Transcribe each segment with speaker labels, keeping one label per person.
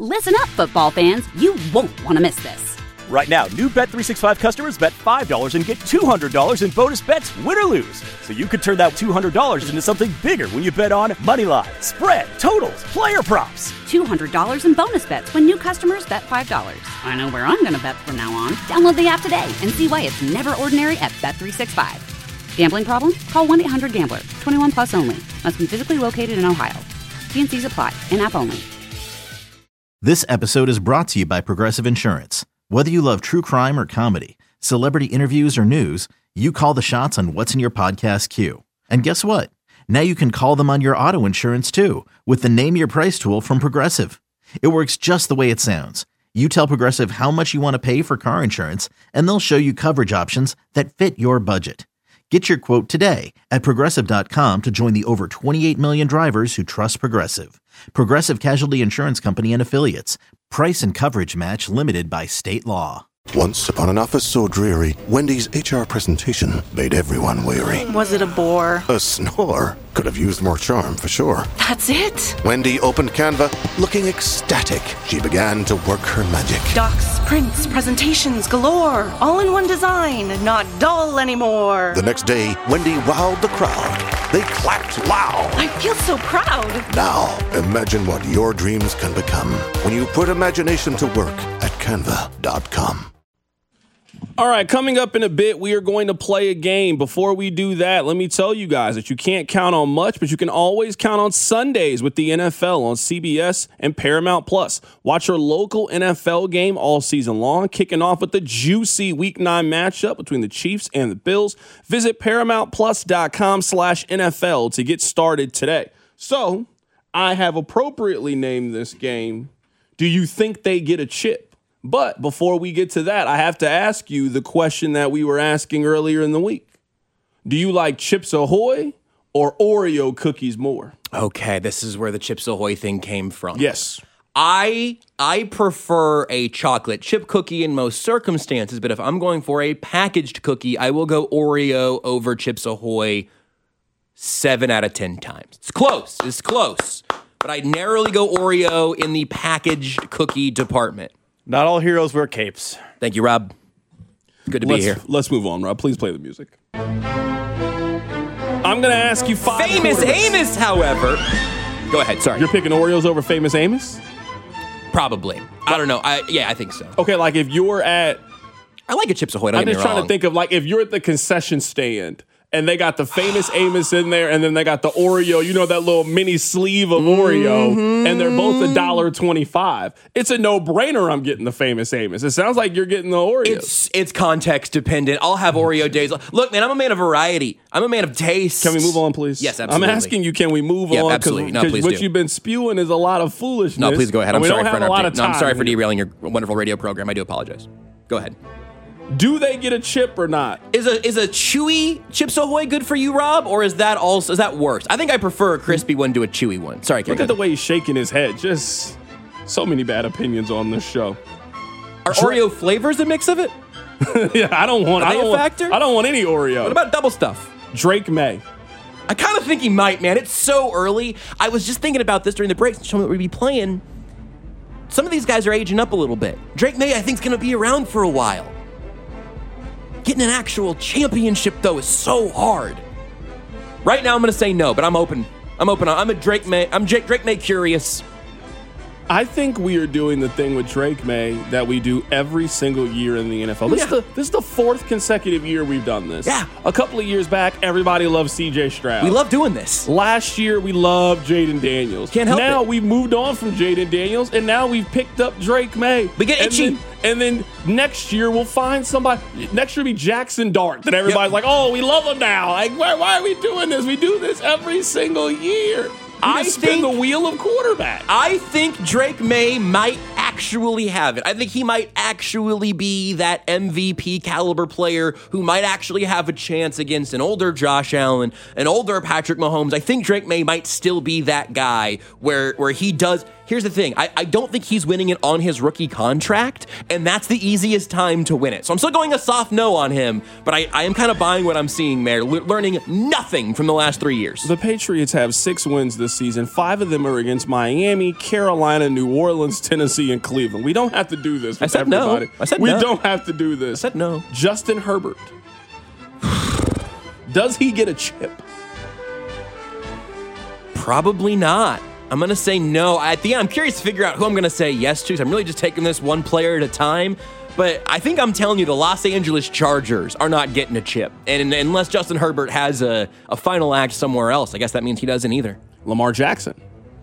Speaker 1: Listen up, football fans. You won't want to miss this.
Speaker 2: Right now, new Bet365 customers bet $5 and get $200 in bonus bets, win or lose. So you could turn that $200 into something bigger when you bet on money line, spread, totals, player props.
Speaker 1: $200 in bonus bets when new customers bet $5. I know where I'm going to bet from now on. Download the app today and see why it's never ordinary at Bet365. Gambling problem? Call 1-800-GAMBLER. 21 plus only. Must be physically located in Ohio. T&Cs apply. In-app only.
Speaker 3: This episode is brought to you by Progressive Insurance. Whether you love true crime or comedy, celebrity interviews or news, you call the shots on what's in your podcast queue. And guess what? Now you can call them on your auto insurance too with the Name Your Price tool from Progressive. It works just the way it sounds. You tell Progressive how much you want to pay for car insurance, and they'll show you coverage options that fit your budget. Get your quote today at Progressive.com to join the over 28 million drivers who trust Progressive. Progressive Casualty Insurance Company and Affiliates. Price and coverage match limited by state law.
Speaker 4: Once upon an office so dreary, Wendy's HR presentation made everyone weary.
Speaker 5: Was it a bore?
Speaker 4: A snore. Could have used more charm, for sure.
Speaker 5: That's it?
Speaker 4: Wendy opened Canva, looking ecstatic. She began to work her magic.
Speaker 5: Docs, prints, presentations galore. All in one design, not dull anymore.
Speaker 4: The next day, Wendy wowed the crowd. They clapped loud.
Speaker 5: I feel so proud.
Speaker 4: Now, imagine what your dreams can become when you put imagination to work at Canva.com.
Speaker 6: All right, coming up in a bit, we are going to play a game. Before we do that, let me tell you guys that you can't count on much, but you can always count on Sundays with the NFL on CBS and Paramount Plus. Watch your local NFL game all season long, kicking off with the juicy Week 9 matchup between the Chiefs and the Bills. Visit ParamountPlus.com/NFL to get started today. So, I have appropriately named this game, Do You Think They Get a Chip? But before we get to that, I have to ask you the question that we were asking earlier in the week. Do you like Chips Ahoy or Oreo cookies more?
Speaker 7: Okay, this is where the Chips Ahoy thing came from.
Speaker 6: Yes.
Speaker 7: I prefer a chocolate chip cookie in most circumstances, but if I'm going for a packaged cookie, I will go Oreo over Chips Ahoy 7 out of 10 times. It's close. But I narrowly go Oreo in the packaged cookie department.
Speaker 2: Not all heroes wear capes.
Speaker 7: Thank you, Rob. Good to be here.
Speaker 6: Let's move on, Rob. Please play the music. I'm going to ask you 5
Speaker 7: Famous Amos, however. Go ahead, sorry.
Speaker 6: You're picking Oreos over Famous Amos?
Speaker 7: Probably. I don't know. I think so.
Speaker 6: Okay, like if you're at...
Speaker 7: I like a Chips Ahoy, don't
Speaker 6: I'm
Speaker 7: get me
Speaker 6: just trying
Speaker 7: wrong.
Speaker 6: to think of like if you're at the concession stand and they got the Famous Amos in there and then they got the Oreo, you know, that little mini sleeve of Oreo, and they're both $1.25. It's a no-brainer I'm getting the Famous Amos. It sounds like you're getting the Oreos.
Speaker 7: It's context dependent. I'll have Oreo days. Look, man, I'm a man of variety. I'm a man of taste.
Speaker 6: Can we move on, please?
Speaker 7: Yes, absolutely.
Speaker 6: I'm asking you, can we move on?
Speaker 7: Absolutely. No, please
Speaker 6: what
Speaker 7: do.
Speaker 6: you've been spewing is a lot of foolishness.
Speaker 7: No, please go ahead. I'm sorry for interrupting.
Speaker 6: No,
Speaker 7: I'm sorry for derailing your wonderful radio program. I do apologize. Go ahead.
Speaker 6: Do they get a chip or not?
Speaker 7: Is a chewy Chips Ahoy good for you, Rob, or is that worse? I think I prefer a crispy one to a chewy one. Sorry,
Speaker 6: Look at the way he's shaking his head. Just so many bad opinions on this show.
Speaker 7: Are Oreo flavors a mix of it?
Speaker 6: Yeah, I don't want
Speaker 7: a factor?
Speaker 6: I don't want any Oreo.
Speaker 7: What about double stuff?
Speaker 6: Drake May.
Speaker 7: I kind of think he might, man. It's so early. I was just thinking about this during the break. Showing that we'd be playing. Some of these guys are aging up a little bit. Drake May, I think, is going to be around for a while. Getting an actual championship, though, is so hard. Right now, I'm going to say no, but I'm open. I'm a Drake May. I'm Drake May curious.
Speaker 6: I think we are doing the thing with Drake May that we do every single year in the NFL. This is the 4th consecutive year we've done this.
Speaker 7: Yeah.
Speaker 6: A couple of years back, everybody loved CJ Stroud.
Speaker 7: We love doing this.
Speaker 6: Last year, we loved Jaden Daniels.
Speaker 7: Can't help it.
Speaker 6: Now we've moved on from Jaden Daniels, and now we've picked up Drake May.
Speaker 7: We get itchy.
Speaker 6: And then next year, we'll find somebody. Next year will be Jackson Dart. That everybody's like, oh, we love him now. Like, why are we doing this? We do this every single year. I spin the wheel of quarterback.
Speaker 7: I think Drake May might actually have it. I think he might actually be that MVP caliber player who might actually have a chance against an older Josh Allen, an older Patrick Mahomes. I think Drake May might still be that guy where he does here's the thing. I don't think he's winning it on his rookie contract, and that's the easiest time to win it. So I'm still going a soft no on him, but I am kind of buying what I'm seeing there, learning nothing from the last 3 years.
Speaker 6: The Patriots have 6 wins this season. 5 of them are against Miami, Carolina, New Orleans, Tennessee, and Cleveland. We don't have to do this with everybody.
Speaker 7: No. I said
Speaker 6: we
Speaker 7: no.
Speaker 6: don't have to do this.
Speaker 7: I said no.
Speaker 6: Justin Herbert. Does he get a chip?
Speaker 7: Probably not. I'm going to say no. At the end, I'm curious to figure out who I'm going to say yes to. So I'm really just taking this one player at a time. But I think I'm telling you the Los Angeles Chargers are not getting a chip. And unless Justin Herbert has a final act somewhere else, I guess that means he doesn't either.
Speaker 6: Lamar Jackson.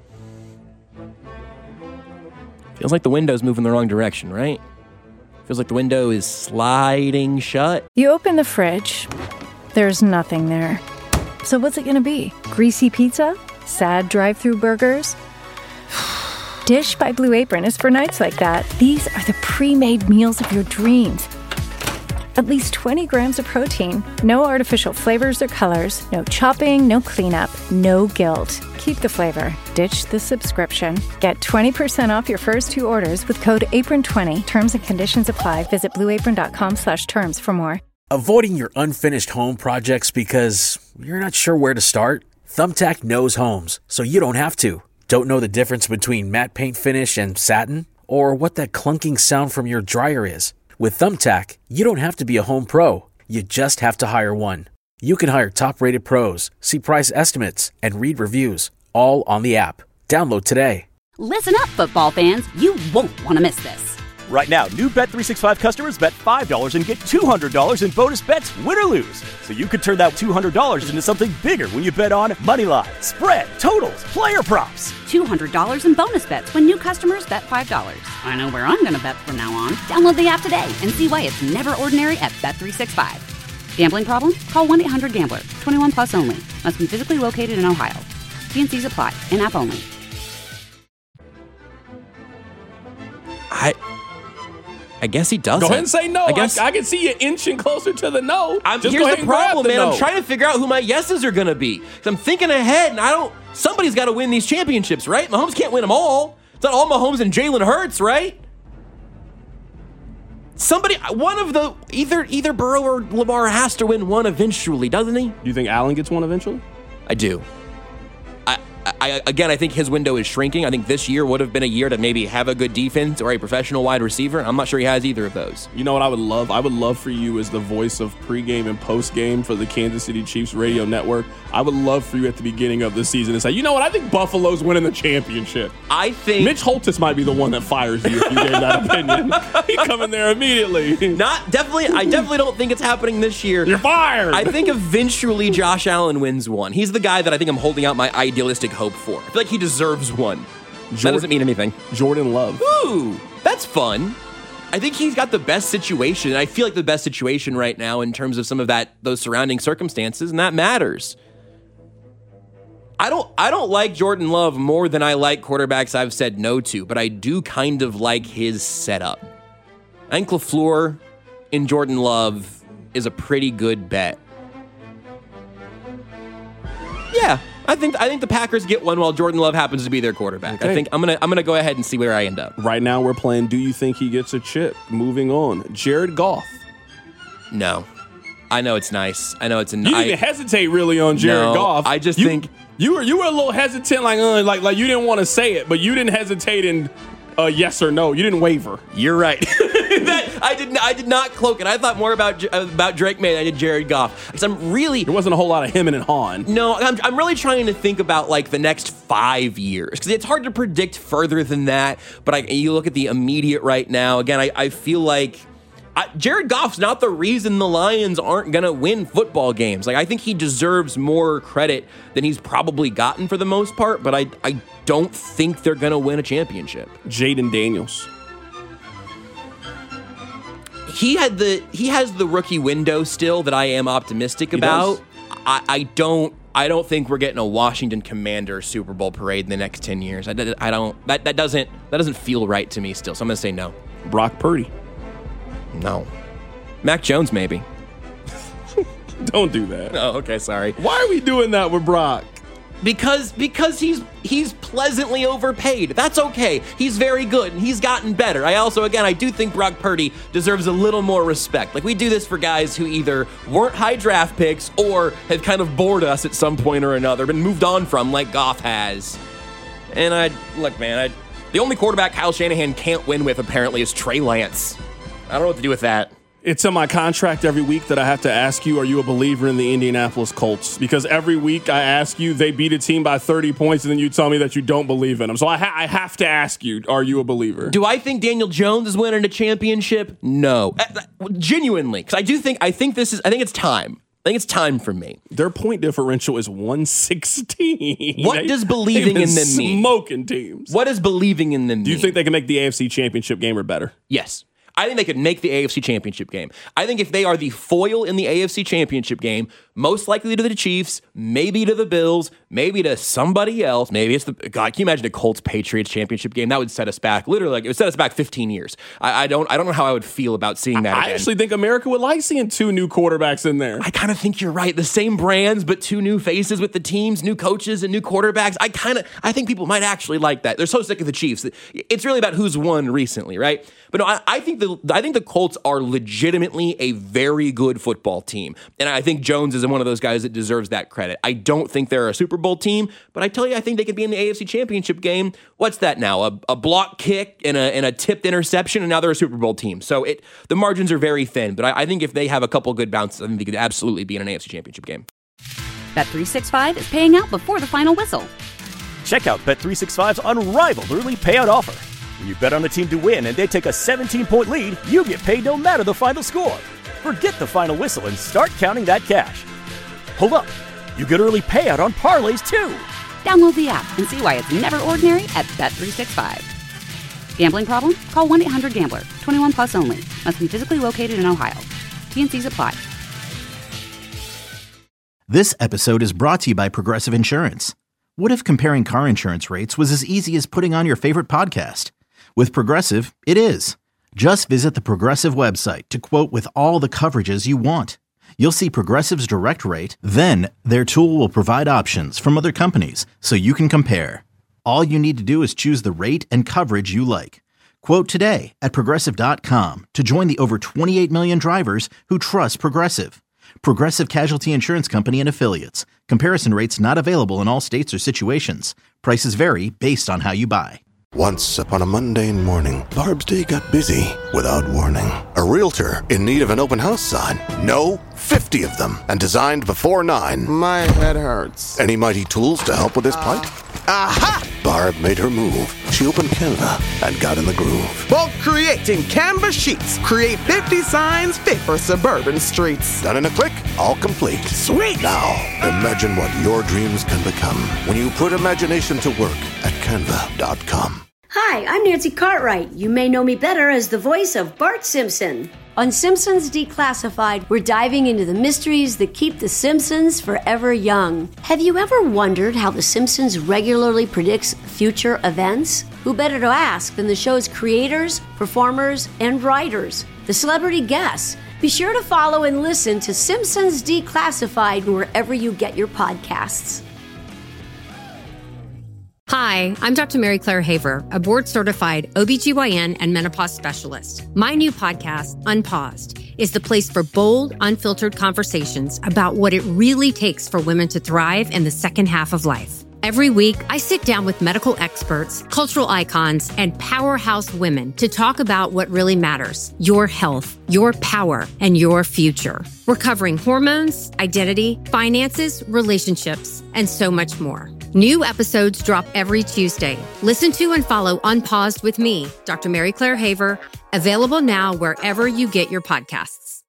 Speaker 7: Feels like the window's moving the wrong direction, right? Feels like the window is sliding shut.
Speaker 8: You open the fridge. There's nothing there. So what's it going to be? Greasy pizza? Sad drive-thru burgers? Dish by Blue Apron is for nights like that. These are the pre-made meals of your dreams. At least 20 grams of protein, no artificial flavors or colors, no chopping, no cleanup, no guilt. Keep the flavor. Ditch the subscription. Get 20% off your first 2 orders with code APRON20. Terms and conditions apply. Visit blueapron.com/terms for more.
Speaker 9: Avoiding your unfinished home projects because you're not sure where to start? Thumbtack knows homes, so you don't have to. Don't know the difference between matte paint finish and satin? Or what that clunking sound from your dryer is? With Thumbtack, you don't have to be a home pro. You just have to hire one. You can hire top-rated pros, see price estimates, and read reviews, all on the app. Download today.
Speaker 1: Listen up, football fans. You won't want to miss this.
Speaker 2: Right now, new Bet365 customers bet $5 and get $200 in bonus bets, win or lose. So you could turn that $200 into something bigger when you bet on moneyline, spread, totals, player props.
Speaker 1: $200 in bonus bets when new customers bet $5. I know where I'm going to bet from now on. Download the app today and see why it's never ordinary at Bet365. Gambling problem? Call 1-800-GAMBLER. 21 plus only. Must be physically located in Ohio. T&Cs apply. In-app only.
Speaker 7: I guess he doesn't.
Speaker 6: Go ahead and say no.
Speaker 7: I guess
Speaker 6: I can see you inching closer to the no.
Speaker 7: Here's the problem, man. I'm trying to figure out who my yeses are going to be. Because I'm thinking ahead, and somebody's got to win these championships, right? Mahomes can't win them all. It's not all Mahomes and Jalen Hurts, right? One of the, either Burrow or Lamar has to win one eventually, doesn't he?
Speaker 6: Do you think Allen gets one eventually?
Speaker 7: I do. I think his window is shrinking. I think this year would have been a year to maybe have a good defense or a professional wide receiver. I'm not sure he has either of those.
Speaker 6: You know what I would love? I would love for you as the voice of pregame and postgame for the Kansas City Chiefs radio network. I would love for you at the beginning of the season to say, you know what? I think Buffalo's winning the championship.
Speaker 7: I think
Speaker 6: Mitch Holthus might be the one that fires you if you gave that opinion. He'd come in there immediately.
Speaker 7: I definitely don't think it's happening this year.
Speaker 6: You're fired.
Speaker 7: I think eventually Josh Allen wins one. He's the guy that I think I'm holding out my idealistic hope for. I feel like he deserves one. That doesn't mean anything.
Speaker 6: Jordan Love.
Speaker 7: Ooh, that's fun. I think he's got the best situation. I feel like the best situation right now in terms of some of those surrounding circumstances, and that matters. I don't like Jordan Love more than I like quarterbacks I've said no to, but I do kind of like his setup. I think LaFleur in Jordan Love is a pretty good bet. Yeah, I think the Packers get one while Jordan Love happens to be their quarterback. Okay. I think I'm gonna go ahead and see where I end up.
Speaker 6: Right now we're playing Do You Think He Gets a Chip? Moving on. Jared Goff.
Speaker 7: No. I know it's nice. I know it's a
Speaker 6: You didn't even hesitate really on Jared Goff.
Speaker 7: I just think
Speaker 6: you were a little hesitant, like you didn't want to say it, but you didn't hesitate in yes or no. You didn't waver.
Speaker 7: You're right. I did not cloak it. I thought more about Drake May than I did Jared Goff. Because there
Speaker 6: wasn't a whole lot of him and Han.
Speaker 7: No, I'm really trying to think about like the next 5 years because it's hard to predict further than that. But you look at the immediate right now. Again, I feel like Jared Goff's not the reason the Lions aren't going to win football games. Like I think he deserves more credit than he's probably gotten for the most part. But I don't think they're going to win a championship.
Speaker 6: Jaden Daniels.
Speaker 7: He has the rookie window still that I am optimistic about. I don't think we're getting a Washington Commanders Super Bowl parade in the next 10 years. That doesn't feel right to me still. So I'm going to say no.
Speaker 6: Brock Purdy.
Speaker 7: No. Mac Jones maybe.
Speaker 6: Don't do that.
Speaker 7: Oh, okay, sorry.
Speaker 6: Why are we doing that with Brock?
Speaker 7: Because he's pleasantly overpaid. That's okay. He's very good, and he's gotten better. I do think Brock Purdy deserves a little more respect. Like, we do this for guys who either weren't high draft picks or have kind of bored us at some point or another, been moved on from, like Goff has. And the only quarterback Kyle Shanahan can't win with, apparently, is Trey Lance. I don't know what to do with that.
Speaker 6: It's in my contract every week that I have to ask you, are you a believer in the Indianapolis Colts? Because every week I ask you, they beat a team by 30 points, and then you tell me that you don't believe in them. So I have to ask you, are you a believer?
Speaker 7: Do I think Daniel Jones is winning a championship? No. Genuinely. Because I think it's time. I think it's time for me.
Speaker 6: Their point differential is 116.
Speaker 7: What does believing in them mean?
Speaker 6: Smoking teams.
Speaker 7: What does believing in them mean?
Speaker 6: Do you think they can make the AFC Championship game or better?
Speaker 7: Yes. I think they could make the AFC Championship game. I think if they are the foil in the AFC Championship game, most likely to the Chiefs, maybe to the Bills, maybe to somebody else, maybe it's God, can you imagine the Colts-Patriots Championship game? That would set us back, literally, it would set us back 15 years. I don't know how I would feel about seeing that again.
Speaker 6: I actually think America would like seeing two new quarterbacks in there.
Speaker 7: I kind of think you're right. The same brands, but two new faces with the teams, new coaches and new quarterbacks. I think people might actually like that. They're so sick of the Chiefs. It's really about who's won recently, right? But no, I think the Colts are legitimately a very good football team. And I think Jones is one of those guys that deserves that credit. I don't think they're a Super Bowl team, but I tell you, I think they could be in the AFC Championship game. What's that now? A block kick and a tipped interception, and now they're a Super Bowl team. So the margins are very thin, but I think if they have a couple good bounces, I think they could absolutely be in an AFC Championship game.
Speaker 1: Bet365 is paying out before the final whistle.
Speaker 2: Check out Bet365's unrivaled early payout offer. When you bet on a team to win and they take a 17-point lead, you get paid no matter the final score. Forget the final whistle and start counting that cash. Hold up. You get early payout on parlays, too.
Speaker 1: Download the app and see why it's never ordinary at Bet365. Gambling problem? Call 1-800-GAMBLER. 21 plus only. Must be physically located in Ohio. T&Cs apply.
Speaker 3: This episode is brought to you by Progressive Insurance. What if comparing car insurance rates was as easy as putting on your favorite podcast? With Progressive, it is. Just visit the Progressive website to quote with all the coverages you want. You'll see Progressive's direct rate, then their tool will provide options from other companies so you can compare. All you need to do is choose the rate and coverage you like. Quote today at Progressive.com to join the over 28 million drivers who trust Progressive. Progressive Casualty Insurance Company and Affiliates. Comparison rates not available in all states or situations. Prices vary based on how you buy.
Speaker 4: Once upon a mundane morning, Barb's day got busy without warning. A realtor in need of an open house sign. No, 50 of them, and designed before 9.
Speaker 10: My head hurts.
Speaker 4: Any mighty tools to help with this plight?
Speaker 10: Aha!
Speaker 4: Barb made her move. She opened Canva and got in the groove.
Speaker 10: Bulk creating Canva sheets. Create 50 signs fit for suburban streets.
Speaker 4: Done in a click, all complete.
Speaker 10: Sweet!
Speaker 4: Now, imagine what your dreams can become when you put imagination to work at Canva.com.
Speaker 11: Hi, I'm Nancy Cartwright. You may know me better as the voice of Bart Simpson. On Simpsons Declassified, we're diving into the mysteries that keep The Simpsons forever young. Have you ever wondered how The Simpsons regularly predicts future events? Who better to ask than the show's creators, performers, and writers, the celebrity guests? Be sure to follow and listen to Simpsons Declassified wherever you get your podcasts.
Speaker 12: Hi, I'm Dr. Mary Claire Haver, a board-certified OBGYN and menopause specialist. My new podcast, Unpaused, is the place for bold, unfiltered conversations about what it really takes for women to thrive in the second half of life. Every week, I sit down with medical experts, cultural icons, and powerhouse women to talk about what really matters: your health, your power, and your future. We're covering hormones, identity, finances, relationships, and so much more. New episodes drop every Tuesday. Listen to and follow Unpaused with me, Dr. Mary Claire Haver, available now wherever you get your podcasts.